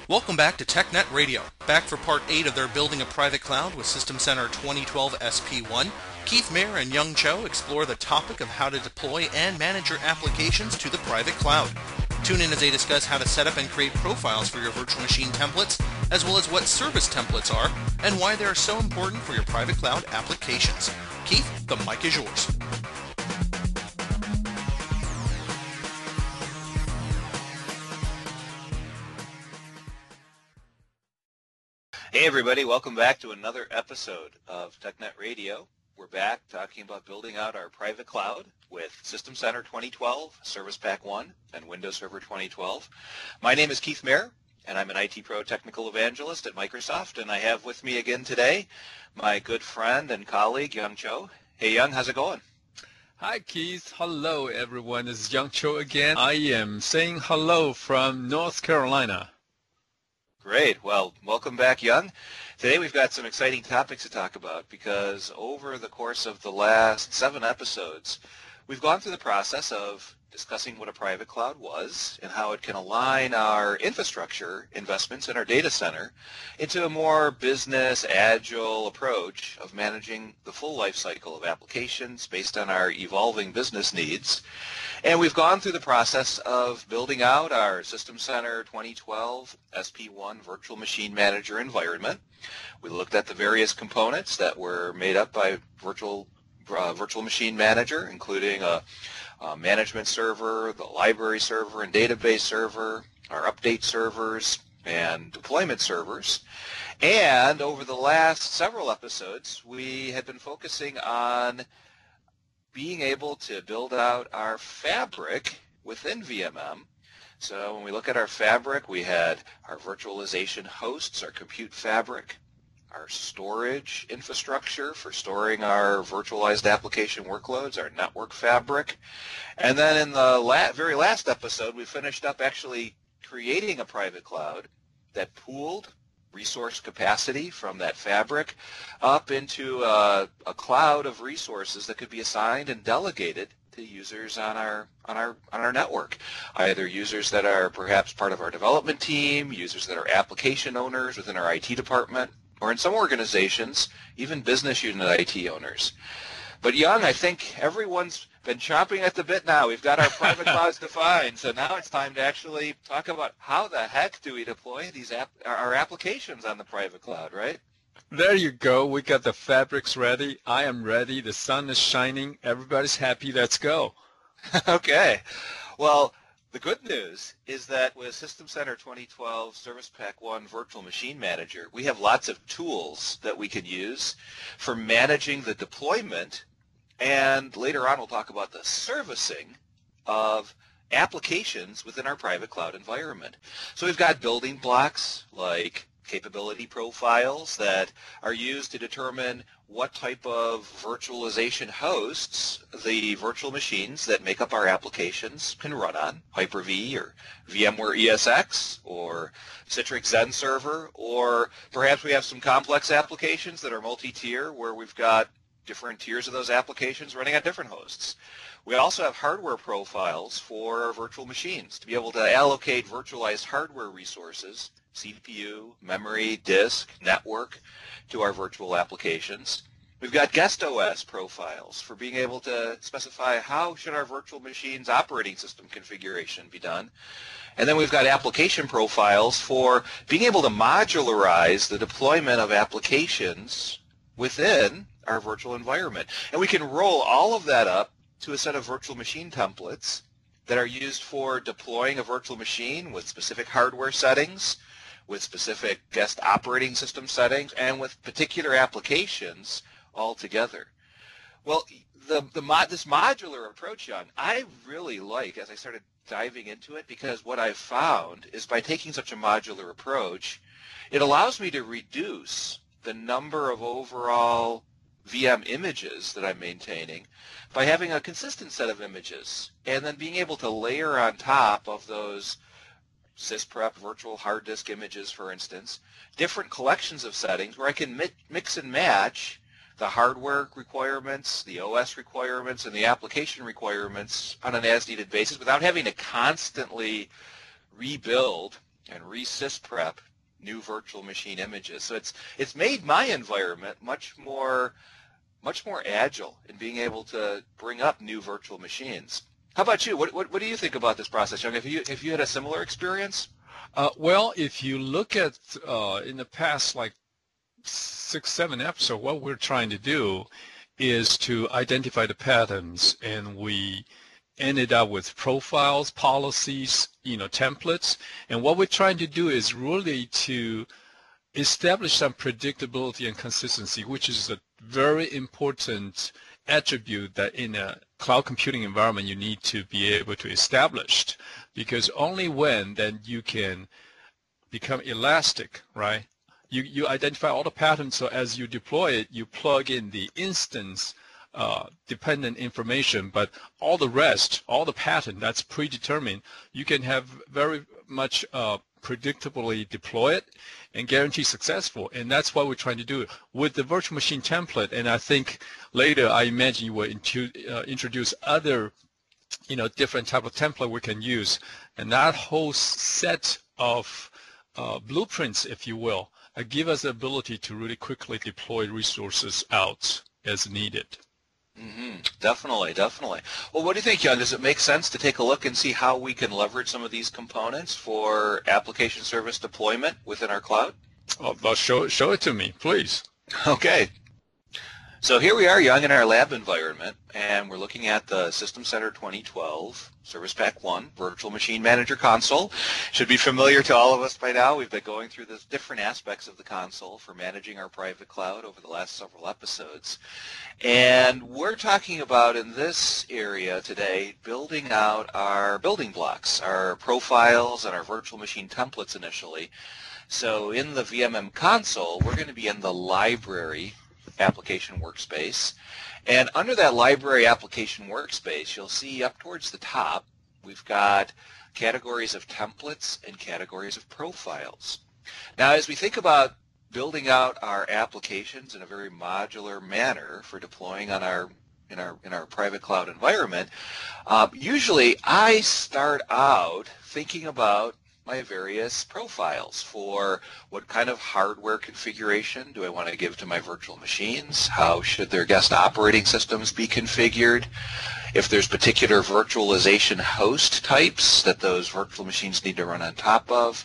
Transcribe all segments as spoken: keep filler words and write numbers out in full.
Welcome back to TechNet Radio. Back for part eight of their Building a Private Cloud with System Center twenty twelve S P one. Keith Mayer and Young Cho explore the topic of how to deploy and manage your applications to the private cloud. Tune in as they discuss how to set up and create profiles for your virtual machine templates, as well as what service templates are and why they are so important for your private cloud applications. Keith, the mic is yours. Hey everybody, welcome back to another episode of TechNet Radio. We're back talking about building out our private cloud with System Center twenty twelve, Service Pack one, and Windows Server twenty twelve. My name is Keith Mayer, and I'm an I T Pro Technical Evangelist at Microsoft, and I have with me again today my good friend and colleague, Young Cho. Hey Young, how's it going? Hi Keith, hello everyone, this is Young Cho again. I am saying hello from North Carolina. Great. Well, welcome back, Young. Today we've got some exciting topics to talk about because over the course of the last seven episodes, we've gone through the process of discussing what a private cloud was and how it can align our infrastructure investments in our data center into a more business agile approach of managing the full life cycle of applications based on our evolving business needs. And we've gone through the process of building out our System Center twenty twelve S P one Virtual Machine Manager environment. We looked at the various components that were made up by Virtual, uh, Virtual Machine Manager, including a, a management server, the library server and database server, our update servers, and deployment servers. And over the last several episodes, we had been focusing on being able to build out our fabric within V M M. So when we look at our fabric, we had our virtualization hosts, our compute fabric, our storage infrastructure for storing our virtualized application workloads, our network fabric. And then in the la- very last episode, we finished up actually creating a private cloud that pooled resource capacity from that fabric up into a, a cloud of resources that could be assigned and delegated to users on our on our on our network, either users that are perhaps part of our development team, users that are application owners within our I T department, or in some organizations, even business unit I T owners. But Young, I think everyone's been chomping at the bit now. We've got our private clouds defined, so now it's time to actually talk about how the heck do we deploy these app, our applications on the private cloud, right? There you go. We got the fabrics ready. I am ready. The sun is shining. Everybody's happy. Let's go. Okay. Well, the good news is that with System Center twenty twelve Service Pack one Virtual Machine Manager, we have lots of tools that we can use for managing the deployment, and later on we'll talk about the servicing of applications within our private cloud environment. So we've got building blocks like capability profiles that are used to determine what type of virtualization hosts the virtual machines that make up our applications can run on, Hyper-V or VMware E S X or Citrix Xen Server, or perhaps we have some complex applications that are multi-tier where we've got different tiers of those applications running on different hosts. We also have hardware profiles for our virtual machines to be able to allocate virtualized hardware resources, C P U, memory, disk, network, to our virtual applications. We've got guest O S profiles for being able to specify how should our virtual machine's operating system configuration be done. And then we've got application profiles for being able to modularize the deployment of applications within our virtual environment. And we can roll all of that up to a set of virtual machine templates that are used for deploying a virtual machine with specific hardware settings, with specific guest operating system settings, and with particular applications all together. Well, the, the mod, this modular approach, Young, I really like as I started diving into it, because what I've found is by taking such a modular approach, it allows me to reduce the number of overall V M images that I'm maintaining by having a consistent set of images and then being able to layer on top of those SysPrep virtual hard disk images, for instance, different collections of settings where I can mi- mix and match the hardware requirements, the O S requirements, and the application requirements on an as-needed basis without having to constantly rebuild and re-sysprep new virtual machine images. So it's it's made my environment much more much more agile in being able to bring up new virtual machines. How about you? What what, what do you think about this process, Young? Have you have you had a similar experience? Uh, well, if you look at uh, in the past like six, seven episodes, what we're trying to do is to identify the patterns, and we ended up with profiles, policies, you know, templates. And what we're trying to do is really to establish some predictability and consistency, which is a very important attribute that in a cloud computing environment you need to be able to establish, because only when then you can become elastic, right? You, you identify all the patterns, so as you deploy it, you plug in the instance uh, dependent information, but all the rest, all the pattern that's predetermined, you can have very much uh, predictably deploy it and guarantee successful. And that's what we're trying to do with the virtual machine template. And I think later, I imagine you will into, uh, introduce other, you know, different type of template we can use. And that whole set of uh, blueprints, if you will, uh, give us the ability to really quickly deploy resources out as needed. Mm-hmm. Definitely, definitely. Well, what do you think, Young? Does it make sense to take a look and see how we can leverage some of these components for application service deployment within our cloud? Oh, well, show, show it to me, please. Okay. So here we are, Young, in our lab environment, and we're looking at the System Center twenty twelve Service Pack one Virtual Machine Manager console. Should be familiar to all of us by now. We've been going through the different aspects of the console for managing our private cloud over the last several episodes. And we're talking about, in this area today, building out our building blocks, our profiles and our virtual machine templates initially. So in the V M M console, we're going to be in the library application workspace, and under that library application workspace, you'll see up towards the top we've got categories of templates and categories of profiles. Now, as we think about building out our applications in a very modular manner for deploying on our in our in our private cloud environment, uh, usually I start out thinking about my various profiles for what kind of hardware configuration do I want to give to my virtual machines, how should their guest operating systems be configured, if there's particular virtualization host types that those virtual machines need to run on top of,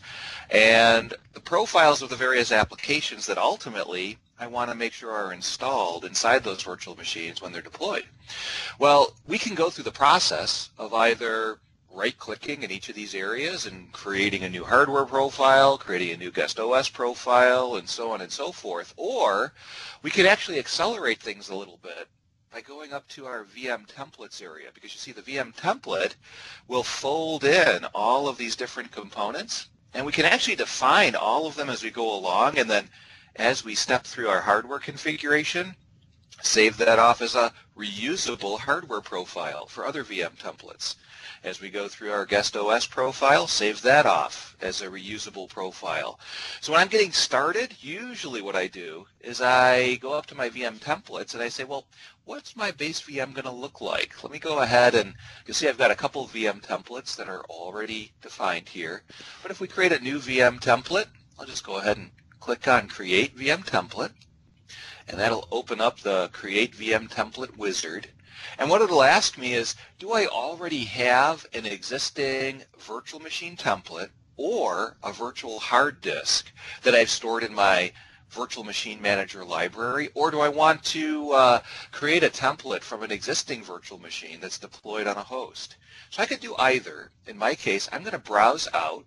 and the profiles of the various applications that ultimately I want to make sure are installed inside those virtual machines when they're deployed. Well, we can go through the process of either right-clicking in each of these areas and creating a new hardware profile, creating a new guest O S profile, and so on and so forth. Or we could actually accelerate things a little bit by going up to our V M templates area, because you see the V M template will fold in all of these different components, and we can actually define all of them as we go along, and then as we step through our hardware configuration, save that off as a reusable hardware profile for other V M templates. As we go through our guest O S profile, save that off as a reusable profile. So when I'm getting started, usually what I do is I go up to my V M templates and I say, well, what's my base V M going to look like? Let me go ahead and you'll see I've got a couple of V M templates that are already defined here. But if we create a new V M template, I'll just go ahead and click on Create V M Template, and that'll open up the Create V M Template wizard. And what it'll ask me is, do I already have an existing virtual machine template or a virtual hard disk that I've stored in my virtual machine manager library, or do I want to uh, create a template from an existing virtual machine that's deployed on a host? So I could do either. In my case, I'm going to browse out,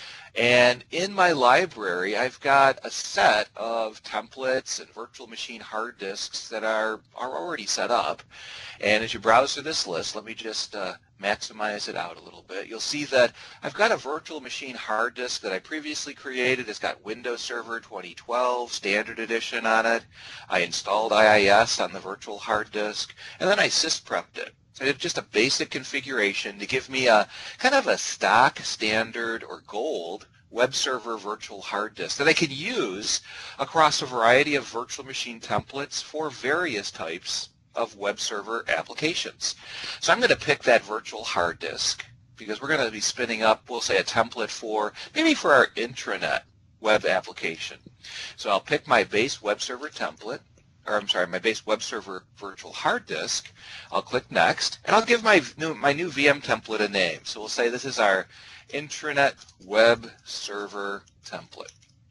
and in my library, I've got a set of templates and virtual machine hard disks that are, are already set up. And as you browse through this list, let me just uh, maximize it out a little bit. You'll see that I've got a virtual machine hard disk that I previously created. It's got Windows Server twenty twelve Standard Edition on it. I installed I I S on the virtual hard disk, and then I sysprepped it. I did just a basic configuration to give me a kind of a stock, standard, or gold web server virtual hard disk that I could use across a variety of virtual machine templates for various types of web server applications. So I'm going to pick that virtual hard disk, because we're going to be spinning up, we'll say, a template for, maybe for our intranet web application. So I'll pick my base web server template, or I'm sorry, my base web server virtual hard disk. I'll click Next, and I'll give my new, my new V M template a name. So we'll say this is our intranet web server template.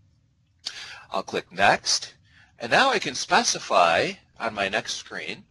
I'll click Next, and now I can specify on my next screen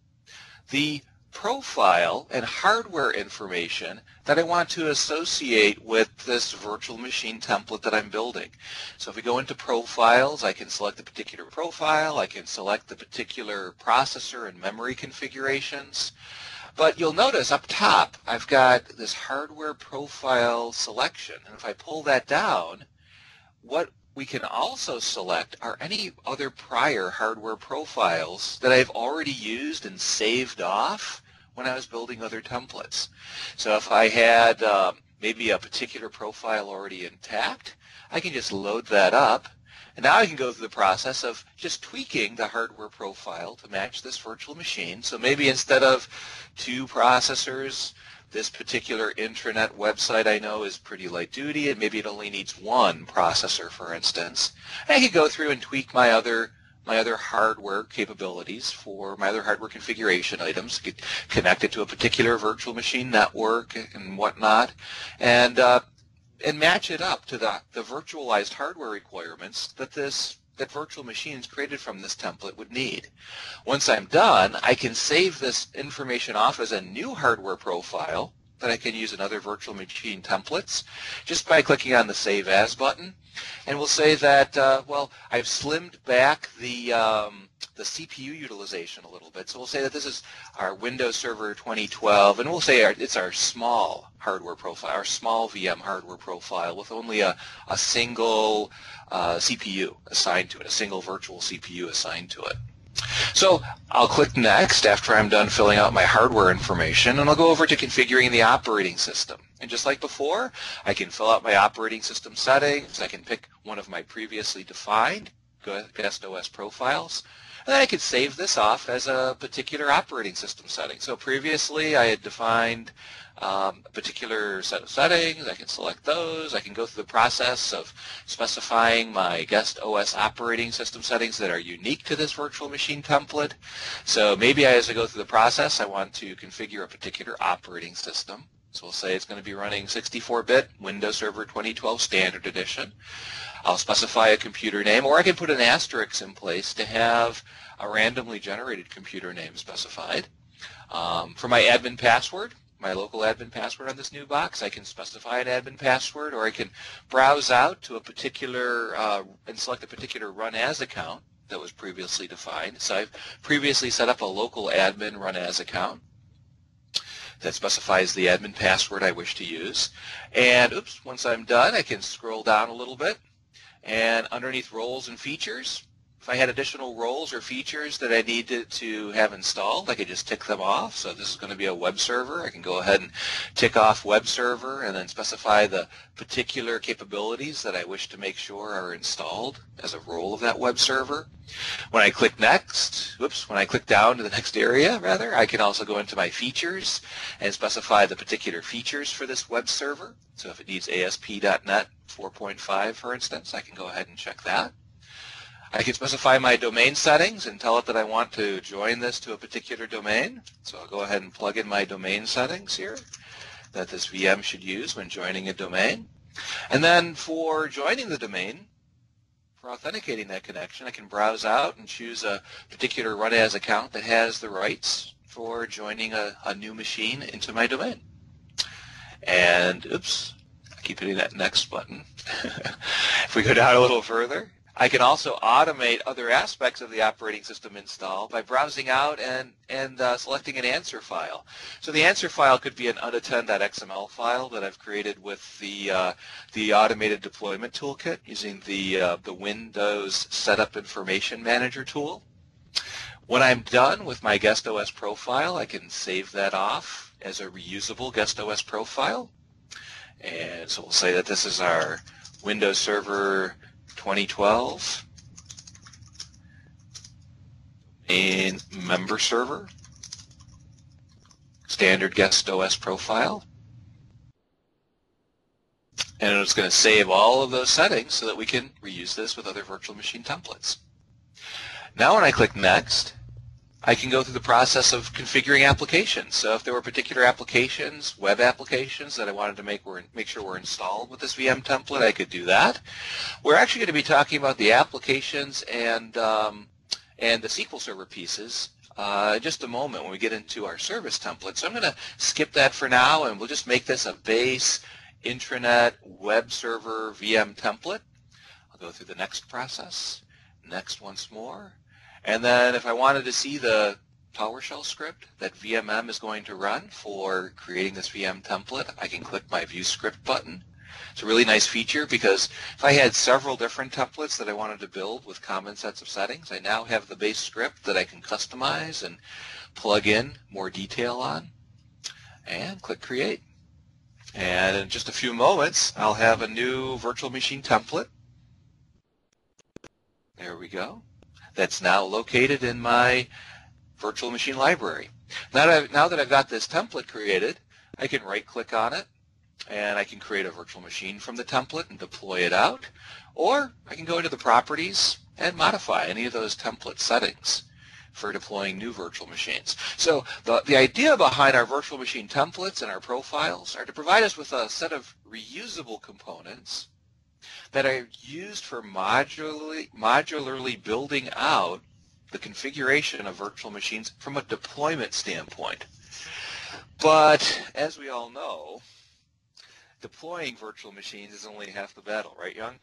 the profile and hardware information that I want to associate with this virtual machine template that I'm building. So if we go into profiles, I can select a particular profile, I can select the particular processor and memory configurations. But you'll notice up top I've got this hardware profile selection, and if I pull that down, what we can also select are any other prior hardware profiles that I've already used and saved off when I was building other templates. So if I had uh, maybe a particular profile already intact, I can just load that up, and now I can go through the process of just tweaking the hardware profile to match this virtual machine. So maybe instead of two processors, this particular intranet website I know is pretty light duty, and maybe it only needs one processor, for instance. And I could go through and tweak my other my other hardware capabilities for my other hardware configuration items, could connect it to a particular virtual machine network and whatnot, and uh, and match it up to the, the virtualized hardware requirements that this that virtual machines created from this template would need. Once I'm done, I can save this information off as a new hardware profile that I can use in other virtual machine templates just by clicking on the Save As button. And we'll say that, uh, well, I've slimmed back the, um, the C P U utilization a little bit. So we'll say that this is our Windows Server twenty twelve, and we'll say our, it's our small hardware profile, our small V M hardware profile with only a, a single uh, C P U assigned to it, a single virtual C P U assigned to it. So I'll click Next after I'm done filling out my hardware information, and I'll go over to configuring the operating system. And just like before, I can fill out my operating system settings. I can pick one of my previously defined guest O S profiles, and then I could save this off as a particular operating system setting. So previously I had defined um, a particular set of settings. I can select those. I can go through the process of specifying my guest O S operating system settings that are unique to this virtual machine template. So maybe as I go through the process, I want to configure a particular operating system. So we'll say it's going to be running sixty-four bit Windows Server twenty twelve Standard Edition. I'll specify a computer name, or I can put an asterisk in place to have a randomly generated computer name specified. Um, for my admin password, my local admin password on this new box, I can specify an admin password, or I can browse out to a particular uh, and select a particular run as account that was previously defined. So I've previously set up a local admin run as account that specifies the admin password I wish to use. And oops, once I'm done, I can scroll down a little bit, and underneath roles and features, if I had additional roles or features that I needed to have installed, I could just tick them off. So this is going to be a web server. I can go ahead and tick off web server and then specify the particular capabilities that I wish to make sure are installed as a role of that web server. When I click next, whoops, when I click down to the next area, rather, I can also go into my features and specify the particular features for this web server. So if it needs A S P dot net four point five, for instance, I can go ahead and check that. I can specify my domain settings and tell it that I want to join this to a particular domain. So I'll go ahead and plug in my domain settings here that this V M should use when joining a domain. And then for joining the domain, for authenticating that connection, I can browse out and choose a particular run as account that has the rights for joining a, a new machine into my domain. And oops, I keep hitting that next button. If we go down a little further, I can also automate other aspects of the operating system install by browsing out and, and uh, selecting an answer file. So the answer file could be an unattend dot X M L file that I've created with the, uh, the automated deployment toolkit using the, uh, the Windows Setup Information Manager tool. When I'm done with my guest O S profile, I can save that off as a reusable guest O S profile. And so we'll say that this is our Windows Server twenty twelve in member server standard guest O S profile. And it's going to save all of those settings so that we can reuse this with other virtual machine templates. Now when I click Next, I can go through the process of configuring applications. So if there were particular applications, web applications that I wanted to make, were, make sure were installed with this V M template, I could do that. We're actually going to be talking about the applications and, um, and the S Q L Server pieces uh, in just a moment when we get into our service template. So I'm going to skip that for now, and we'll just make this a base intranet web server V M template. I'll go through the next process, next once more, and then if I wanted to see the PowerShell script that V M M is going to run for creating this V M template, I can click my View Script button. It's a really nice feature because if I had several different templates that I wanted to build with common sets of settings, I now have the base script that I can customize and plug in more detail on, and click Create. And in just a few moments, I'll have a new virtual machine template. There we go. That's now located in my virtual machine library. Now that I've, now that I've got this template created, I can right-click on it, and I can create a virtual machine from the template and deploy it out. Or I can go into the properties and modify any of those template settings for deploying new virtual machines. So the, the idea behind our virtual machine templates and our profiles are to provide us with a set of reusable components that are used for modularly, modularly building out the configuration of virtual machines from a deployment standpoint. But as we all know, deploying virtual machines is only half the battle, right, Young?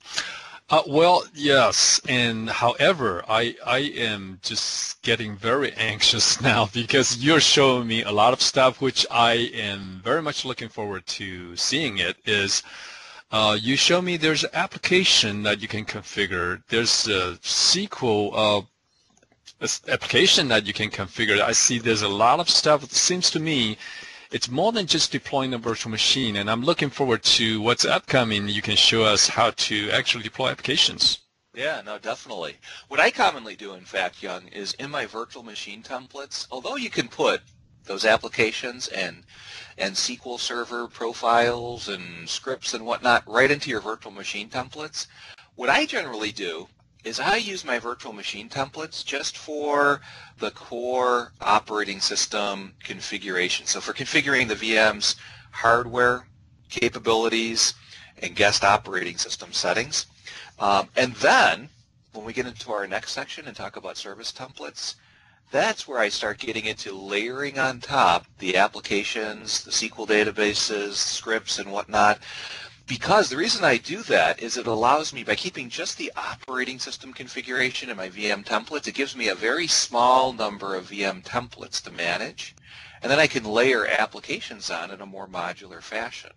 Uh, well, yes, and however, I, I am just getting very anxious now because you're showing me a lot of stuff which I am very much looking forward to seeing. It is, uh, you show me there's an application that you can configure. There's a S Q L uh, application that you can configure. I see there's a lot of stuff. It seems to me it's more than just deploying a virtual machine, and I'm looking forward to what's upcoming. You can show us how to actually deploy applications. Yeah, no, definitely. What I commonly do, in fact, Young, is in my virtual machine templates, although you can put those applications and, and S Q L Server profiles and scripts and whatnot right into your virtual machine templates, what I generally do is I use my virtual machine templates just for the core operating system configuration. So for configuring the V M's hardware capabilities and guest operating system settings. Um, and then when we get into our next section and talk about service templates, that's where I start getting into layering on top the applications, the S Q L databases, scripts, and whatnot. Because the reason I do that is it allows me, by keeping just the operating system configuration in my V M templates, it gives me a very small number of V M templates to manage, and then I can layer applications on in a more modular fashion.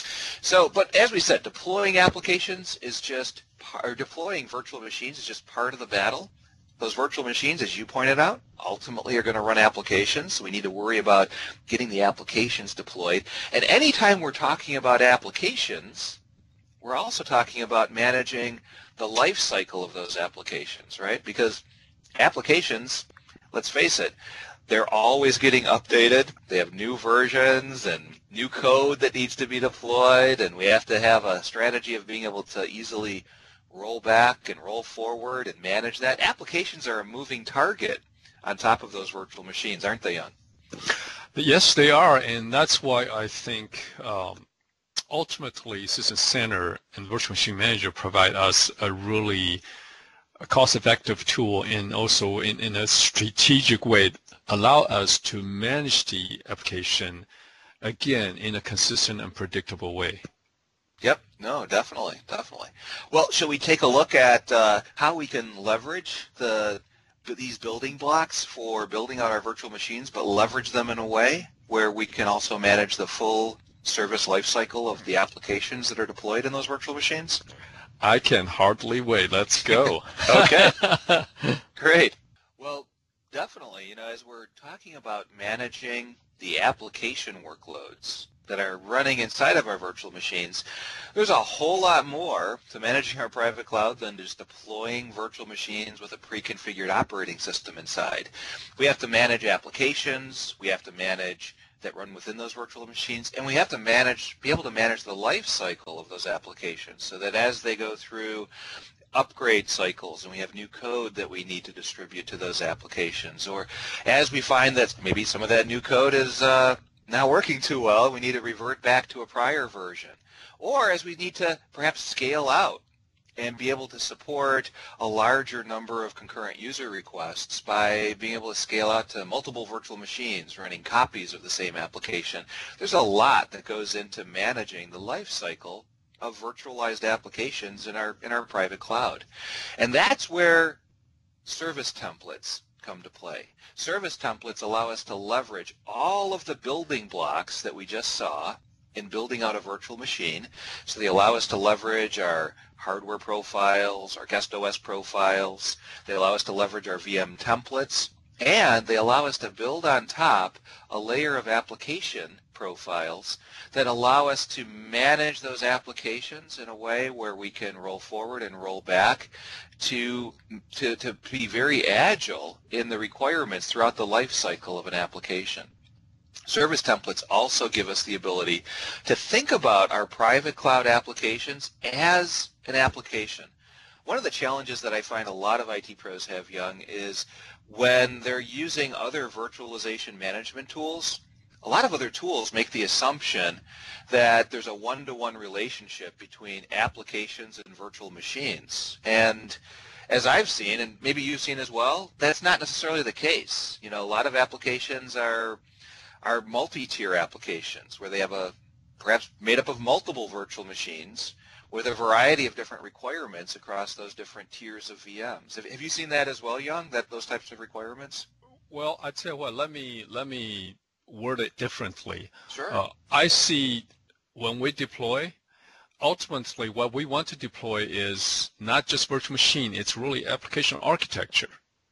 So, but as we said, deploying applications is just, or deploying virtual machines is just part of the battle. Those virtual machines, as you pointed out, ultimately are going to run applications, so we need to worry about getting the applications deployed. And anytime we're talking about applications, we're also talking about managing the life cycle of those applications, right? Because applications, let's face it, they're always getting updated. They have new versions and new code that needs to be deployed, and we have to have a strategy of being able to easily roll back and roll forward and manage that. Applications are a moving target on top of those virtual machines, aren't they, Young? Yes, they are, and that's why I think um, ultimately System Center and Virtual Machine Manager provide us a really cost-effective tool, and also in, in a strategic way allow us to manage the application, again, in a consistent and predictable way. Yep, no, definitely, definitely. Well, shall we take a look at uh, how we can leverage the these building blocks for building out our virtual machines, but leverage them in a way where we can also manage the full service lifecycle of the applications that are deployed in those virtual machines? I can hardly wait. Let's go. Okay, great. Well, definitely, you know, as we're talking about managing the application workloads that are running inside of our virtual machines, there's a whole lot more to managing our private cloud than just deploying virtual machines with a pre-configured operating system inside. We have to manage applications, we have to manage that run within those virtual machines, and we have to manage, be able to manage the life cycle of those applications so that as they go through upgrade cycles and we have new code that we need to distribute to those applications, or as we find that maybe some of that new code is uh, not working too well, we need to revert back to a prior version, or as we need to perhaps scale out and be able to support a larger number of concurrent user requests by being able to scale out to multiple virtual machines running copies of the same application. There's a lot that goes into managing the life cycle of virtualized applications in our in our private cloud. And that's where service templates come to play. Service templates allow us to leverage all of the building blocks that we just saw in building out a virtual machine. So they allow us to leverage our hardware profiles, our guest O S profiles. They allow us to leverage our V M templates, and they allow us to build on top a layer of application profiles that allow us to manage those applications in a way where we can roll forward and roll back to, to, to be very agile in the requirements throughout the life cycle of an application. Service templates also give us the ability to think about our private cloud applications as an application. One of the challenges that I find a lot of I T pros have, Young, is when they're using other virtualization management tools, a lot of other tools make the assumption that there's a one-to-one relationship between applications and virtual machines. And as I've seen, and maybe you've seen as well, that's not necessarily the case. You know, a lot of applications are are multi-tier applications where they have a perhaps made up of multiple virtual machines with a variety of different requirements across those different tiers of V Ms. Have, have you seen that as well, Young, that those types of requirements? Well, I'd tell you what, let me, let me word it differently. Sure. Uh, I see when we deploy, ultimately what we want to deploy is not just virtual machine, it's really application architecture,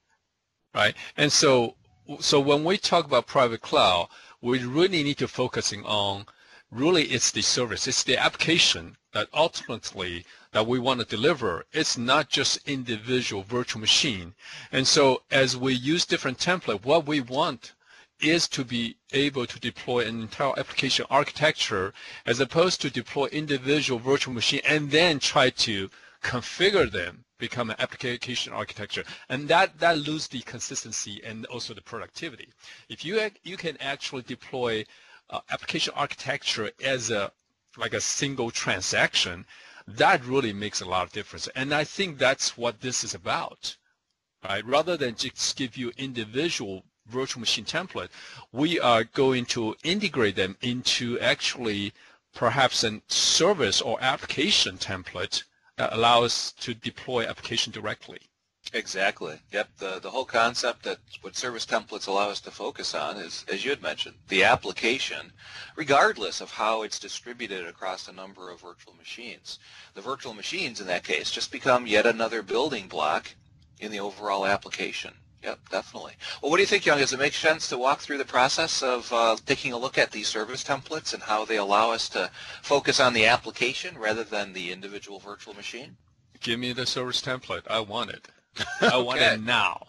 right? And so So when we talk about private cloud, we really need to focusing on really it's the service, it's the application that ultimately that we want to deliver. It's not just individual virtual machine. And so as we use different template, what we want is to be able to deploy an entire application architecture as opposed to deploy individual virtual machine and then try to configure them become an application architecture, and that that loses the consistency and also the productivity. If you you can actually deploy uh, application architecture as a like a single transaction, that really makes a lot of difference. And I think that's what this is about, right? Rather than just give you individual virtual machine template, we are going to integrate them into actually perhaps a service or application template that allows us to deploy application directly. Exactly. Yep. The, the whole concept that what service templates allow us to focus on is, as you had mentioned, the application, regardless of how it's distributed across a number of virtual machines. The virtual machines, in that case, just become yet another building block in the overall application. Yep, definitely. Well, what do you think, Young? Does it make sense to walk through the process of uh, taking a look at these service templates and how they allow us to focus on the application rather than the individual virtual machine? Give me the service template. I want it. I want it now.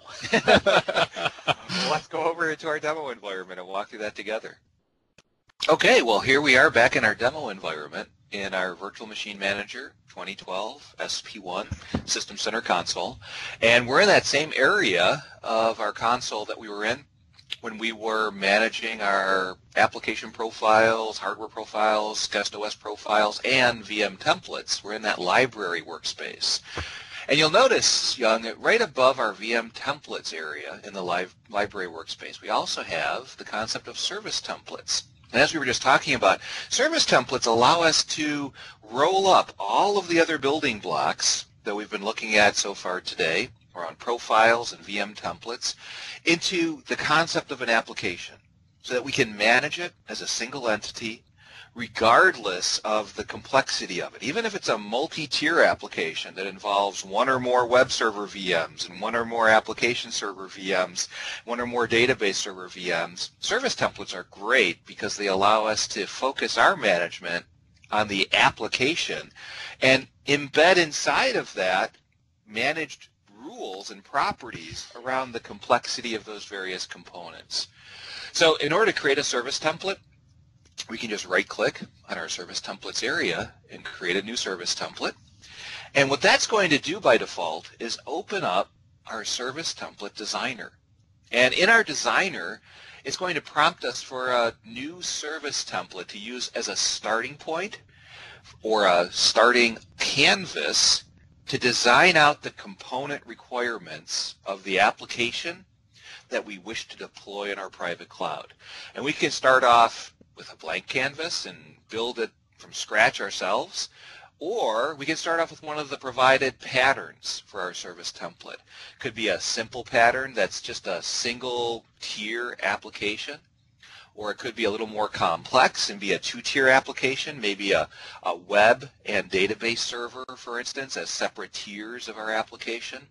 Well, let's go over into our demo environment and walk through that together. Okay, well, here we are back in our demo environment in our Virtual Machine Manager twenty twelve S P one System Center console. And we're in that same area of our console that we were in when we were managing our application profiles, hardware profiles, guest O S profiles, and V M templates. We're in that library workspace. And you'll notice, Young, right above our V M templates area in the live library workspace, we also have the concept of service templates. And as we were just talking about, service templates allow us to roll up all of the other building blocks that we've been looking at so far today, around profiles and V M templates, into the concept of an application so that we can manage it as a single entity regardless of the complexity of it. Even if it's a multi-tier application that involves one or more web server V Ms and one or more application server V Ms, one or more database server V Ms, service templates are great because they allow us to focus our management on the application and embed inside of that managed rules and properties around the complexity of those various components. So in order to create a service template, we can just right-click on our service templates area and create a new service template. And what that's going to do by default is open up our service template designer. And in our designer, it's going to prompt us for a new service template to use as a starting point or a starting canvas to design out the component requirements of the application that we wish to deploy in our private cloud. And we can start off with a blank canvas and build it from scratch ourselves, or we can start off with one of the provided patterns for our service template. Could be a simple pattern that's just a single tier application, or it could be a little more complex and be a two-tier application, maybe a, a web and database server, for instance, as separate tiers of our application.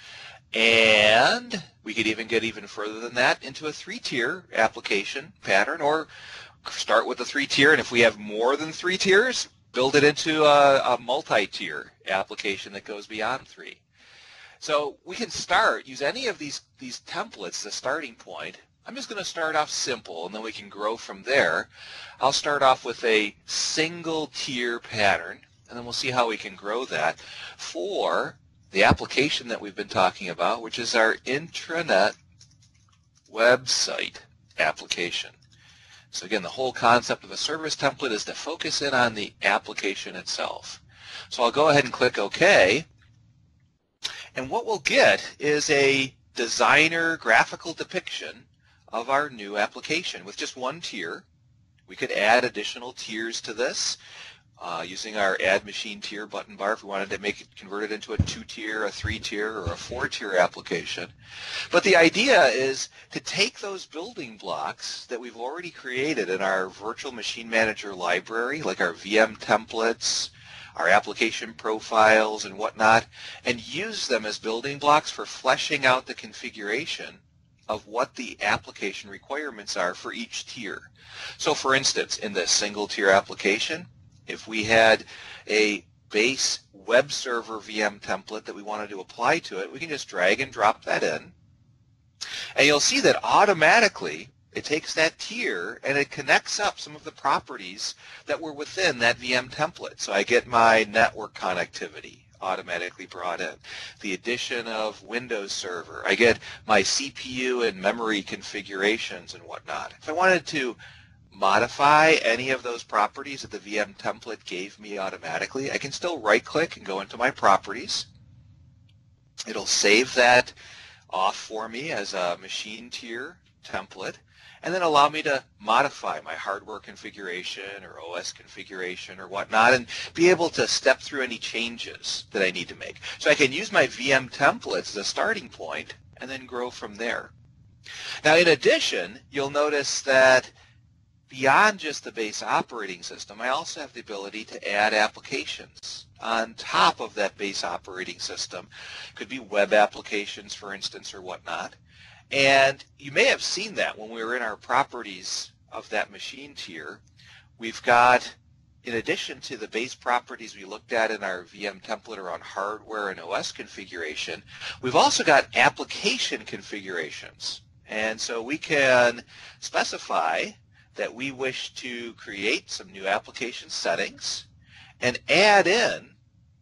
And we could even get even further than that into a three-tier application pattern, or start with a three-tier, and if we have more than three tiers, build it into a, a multi-tier application that goes beyond three. So we can start, use any of these, these templates as a starting point. I'm just going to start off simple, and then we can grow from there. I'll start off with a single tier pattern, and then we'll see how we can grow that for the application that we've been talking about, which is our intranet website application. So again, the whole concept of a service template is to focus in on the application itself. So I'll go ahead and click OK. And what we'll get is a designer graphical depiction of our new application with just one tier. We could add additional tiers to this uh, using our Add Machine Tier button bar if we wanted to make it convert it into a two-tier, a three-tier, or a four-tier application. But the idea is to take those building blocks that we've already created in our Virtual Machine Manager library, like our V M templates, our application profiles, and whatnot, and use them as building blocks for fleshing out the configuration of what the application requirements are for each tier. So for instance, in this single tier application, if we had a base web server V M template that we wanted to apply to it, we can just drag and drop that in. And you'll see that automatically it takes that tier and it connects up some of the properties that were within that V M template. So I get my network connectivity automatically brought in, the addition of Windows Server, I get my C P U and memory configurations and whatnot. If I wanted to modify any of those properties that the V M template gave me automatically, I can still right-click and go into my properties. It'll save that off for me as a machine tier template, and then allow me to modify my hardware configuration or O S configuration or whatnot, and be able to step through any changes that I need to make. So I can use my V M templates as a starting point and then grow from there. Now in addition, you'll notice that beyond just the base operating system, I also have the ability to add applications on top of that base operating system. Could be web applications, for instance, or whatnot. And you may have seen that when we were in our properties of that machine tier. We've got, in addition to the base properties we looked at in our V M template around hardware and O S configuration, we've also got application configurations. And so we can specify that we wish to create some new application settings and add in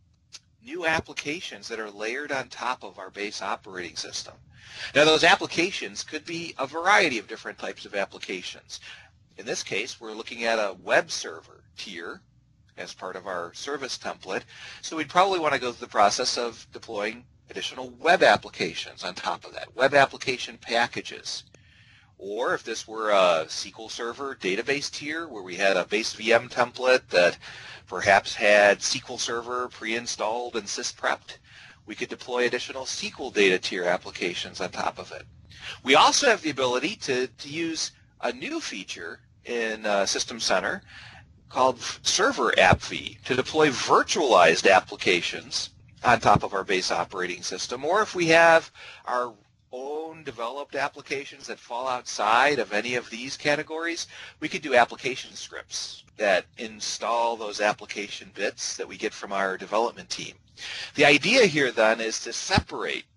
new applications that are layered on top of our base operating system. Now those applications could be a variety of different types of applications. In this case, we're looking at a web server tier as part of our service template, so we'd probably want to go through the process of deploying additional web applications on top of that, web application packages. Or if this were a S Q L Server database tier where we had a base V M template that perhaps had S Q L Server pre-installed and sys-prepped, we could deploy additional S Q L data tier applications on top of it. We also have the ability to, to use a new feature in uh, System Center called Server App V to deploy virtualized applications on top of our base operating system. Or if we have our own developed applications that fall outside of any of these categories, we could do application scripts that install those application bits that we get from our development team. The idea here then is to separate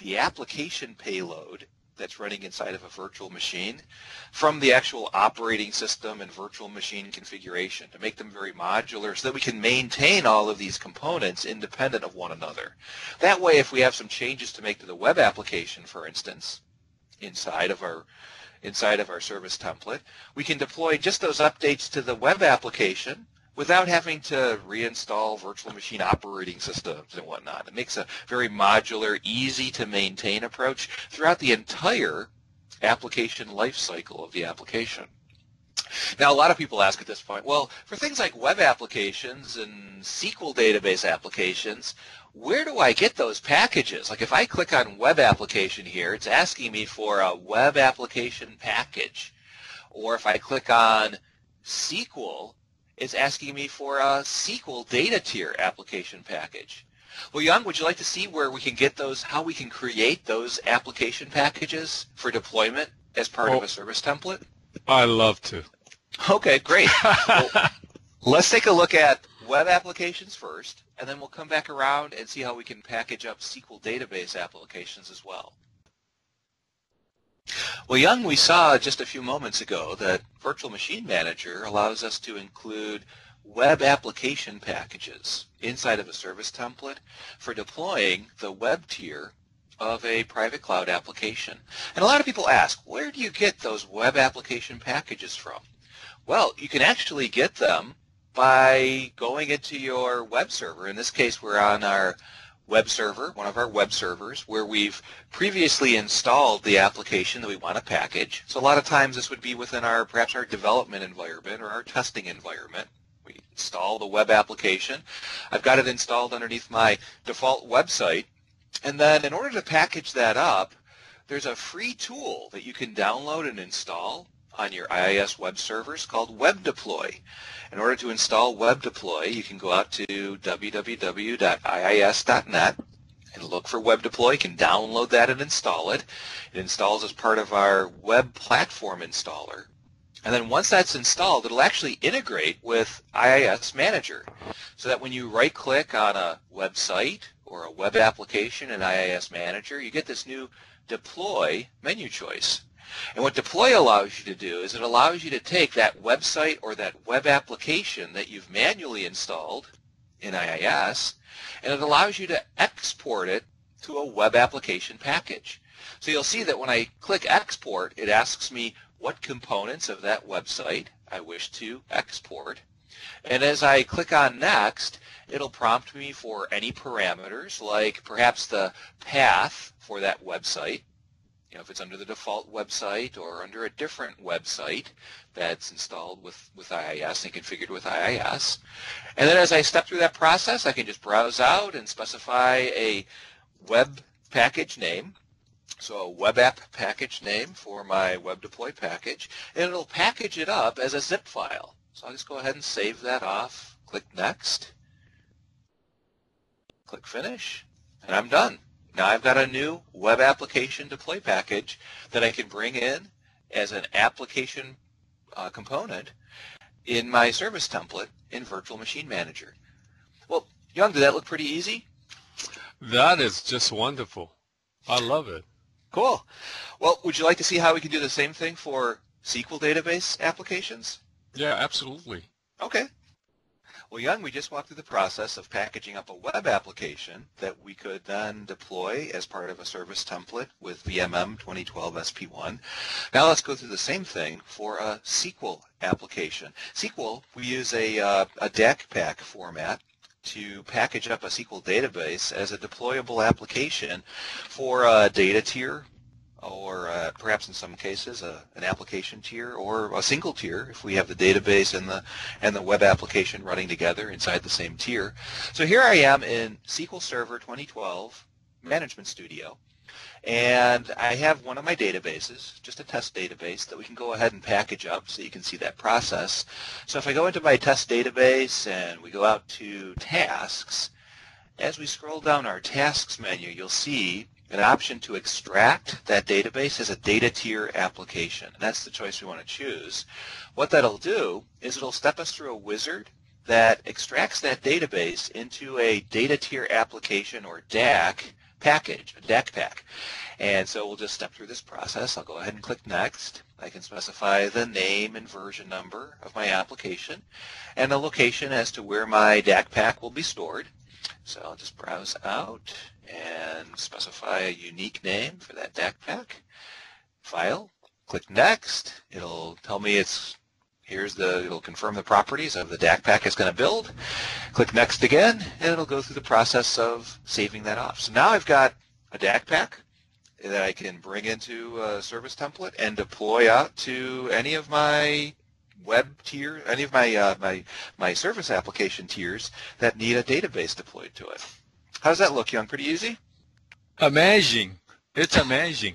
the application payload that's running inside of a virtual machine from the actual operating system and virtual machine configuration to make them very modular so that we can maintain all of these components independent of one another. That way, if we have some changes to make to the web application, for instance, inside of our inside of our service template, we can deploy just those updates to the web application without having to reinstall virtual machine operating systems and whatnot. It makes a very modular, easy to maintain approach throughout the entire application lifecycle of the application. Now, a lot of people ask at this point, well, for things like web applications and S Q L database applications, where do I get those packages? Like if I click on web application here, it's asking me for a web application package. Or if I click on S Q L, it's asking me for a S Q L data tier application package. Well, Young, would you like to see where we can get those, how we can create those application packages for deployment as part oh, of a service template? I love to. Okay, great. Well, let's take a look at web applications first, and then we'll come back around and see how we can package up S Q L database applications as well. Well, Young, we saw just a few moments ago that Virtual Machine Manager allows us to include web application packages inside of a service template for deploying the web tier of a private cloud application. And a lot of people ask, where do you get those web application packages from? Well, you can actually get them by going into your web server. In this case, we're on our web server, one of our web servers, where we've previously installed the application that we want to package. So a lot of times this would be within our, perhaps our development environment or our testing environment. We install the web application. I've got it installed underneath my default website. And then in order to package that up, there's a free tool that you can download and install on your I I S web servers called WebDeploy. In order to install WebDeploy, you can go out to w w w dot i i s dot net and look for WebDeploy. You can download that and install it. It installs as part of our web platform installer. And then once that's installed, it'll actually integrate with I I S Manager so that when you right-click on a website or a web application in I I S Manager, you get this new Deploy menu choice. And what Deploy allows you to do is it allows you to take that website or that web application that you've manually installed in I I S, and it allows you to export it to a web application package. So you'll see that when I click Export, it asks me what components of that website I wish to export. And as I click on Next, it'll prompt me for any parameters, like perhaps the path for that website. You know, if it's under the default website or under a different website that's installed with, with I I S and configured with I I S. And then as I step through that process, I can just browse out and specify a web package name. So a web app package name for my WebDeploy package, and it'll package it up as a zip file. So I'll just go ahead and save that off, click Next, click Finish, and I'm done. Now I've got a new web application deploy package that I can bring in as an application uh, component in my service template in Virtual Machine Manager. Well, Young, did that look pretty easy? That is just wonderful. I love it. Cool. Well, would you like to see how we can do the same thing for S Q L database applications? Yeah, absolutely. Okay. Well, Young, we just walked through the process of packaging up a web application that we could then deploy as part of a service template with V M M twenty twelve S P one. Now let's go through the same thing for a S Q L application. S Q L, we use a, uh, a D A C pack format to package up a S Q L database as a deployable application for a data tier, or uh, perhaps in some cases a, an application tier or a single tier if we have the database and the and the web application running together inside the same tier. So here I am in S Q L Server twenty twelve Management Studio, and I have one of my databases, just a test database that we can go ahead and package up so you can see that process. So if I go into my test database and we go out to Tasks, as we scroll down our Tasks menu, you'll see an option to extract that database as a data tier application. And that's the choice we want to choose. What that'll do is it'll step us through a wizard that extracts that database into a data tier application, or D A C, package, a D A C pack. And so we'll just step through this process. I'll go ahead and click Next. I can specify the name and version number of my application and the location as to where my D A C pack will be stored. So I'll just browse out and specify a unique name for that D A C pack. File, click Next. It'll tell me it's, here's the, it'll confirm the properties of the D A C pack it's going to build. Click Next again, and it'll go through the process of saving that off. So now I've got a D A C pack that I can bring into a service template and deploy out to any of my web tier, any of my uh, my my service application tiers that need a database deployed to it. How does that look, Young? Pretty easy? Amazing. It's amazing.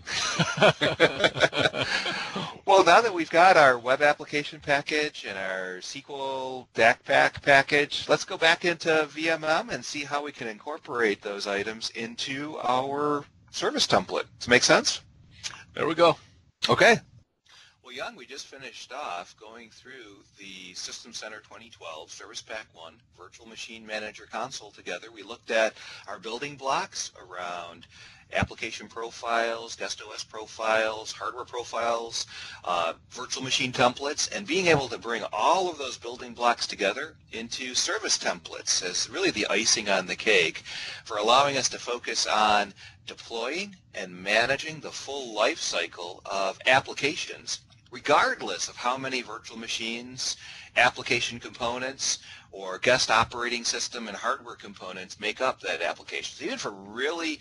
Well, now that we've got our web application package and our S Q L D A C pack package, let's go back into V M M and see how we can incorporate those items into our service template. Does it make sense? There we go. Okay. Well, Young, we just finished off going through the System Center twenty twelve Service Pack one Virtual Machine Manager console together. We looked at our building blocks around application profiles, guest O S profiles, hardware profiles, uh, virtual machine templates, and being able to bring all of those building blocks together into service templates as really the icing on the cake for allowing us to focus on deploying and managing the full life cycle of applications, regardless of how many virtual machines, application components, or guest operating system and hardware components make up that application. Even for really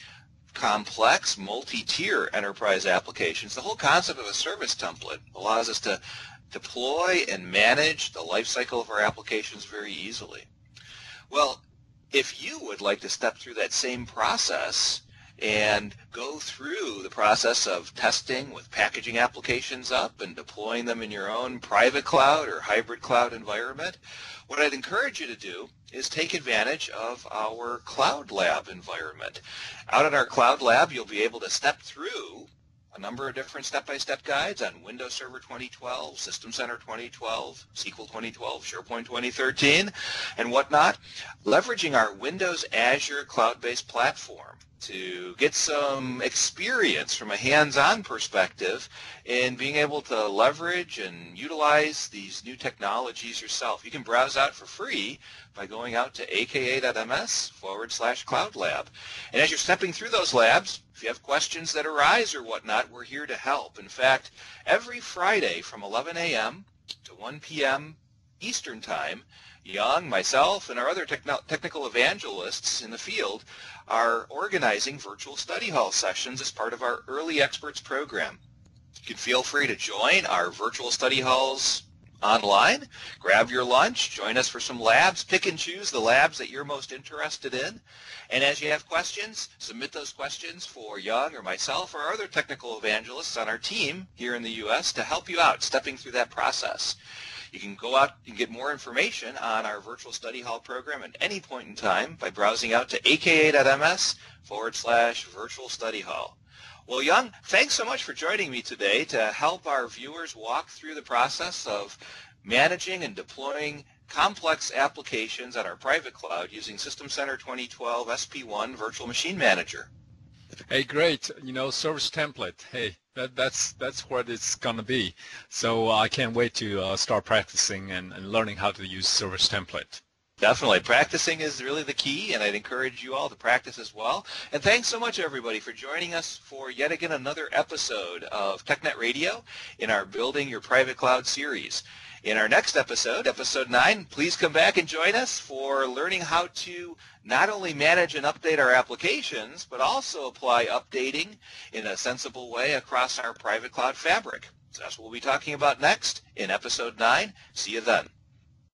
complex multi-tier enterprise applications, the whole concept of a service template allows us to deploy and manage the life cycle of our applications very easily. Well, if you would like to step through that same process and go through the process of testing with packaging applications up and deploying them in your own private cloud or hybrid cloud environment, what I'd encourage you to do is take advantage of our Cloud Lab environment. Out at our Cloud Lab, you'll be able to step through a number of different step-by-step guides on Windows Server twenty twelve, System Center twenty twelve, S Q L twenty twelve, SharePoint twenty thirteen, and whatnot, leveraging our Windows Azure cloud-based platform to get some experience from a hands-on perspective in being able to leverage and utilize these new technologies yourself. You can browse out for free by going out to aka.ms forward slash cloud lab. And as you're stepping through those labs, if you have questions that arise or whatnot, we're here to help. In fact, every Friday from eleven a m to one p m Eastern Time, Young, myself, and our other techno technical evangelists in the field are organizing virtual study hall sessions as part of our Early Experts program. You can feel free to join our virtual study halls online, grab your lunch, join us for some labs, pick and choose the labs that you're most interested in, and as you have questions, submit those questions for Young or myself or other technical evangelists on our team here in the U S to help you out stepping through that process. You can go out and get more information on our virtual study hall program at any point in time by browsing out to aka.ms forward slash virtual study hall. Well, Young, thanks so much for joining me today to help our viewers walk through the process of managing and deploying complex applications on our private cloud using System Center twenty twelve S P one Virtual Machine Manager. Hey, great. You know, service template. Hey, that, that's that's what it's going to be. So uh, I can't wait to uh, start practicing and, and learning how to use service template. Definitely. Practicing is really the key, and I'd encourage you all to practice as well. And thanks so much, everybody, for joining us for yet again another episode of TechNet Radio in our Building Your Private Cloud series. In our next episode, episode nine, please come back and join us for learning how to not only manage and update our applications, but also apply updating in a sensible way across our private cloud fabric. So that's what we'll be talking about next in episode nine. See you then.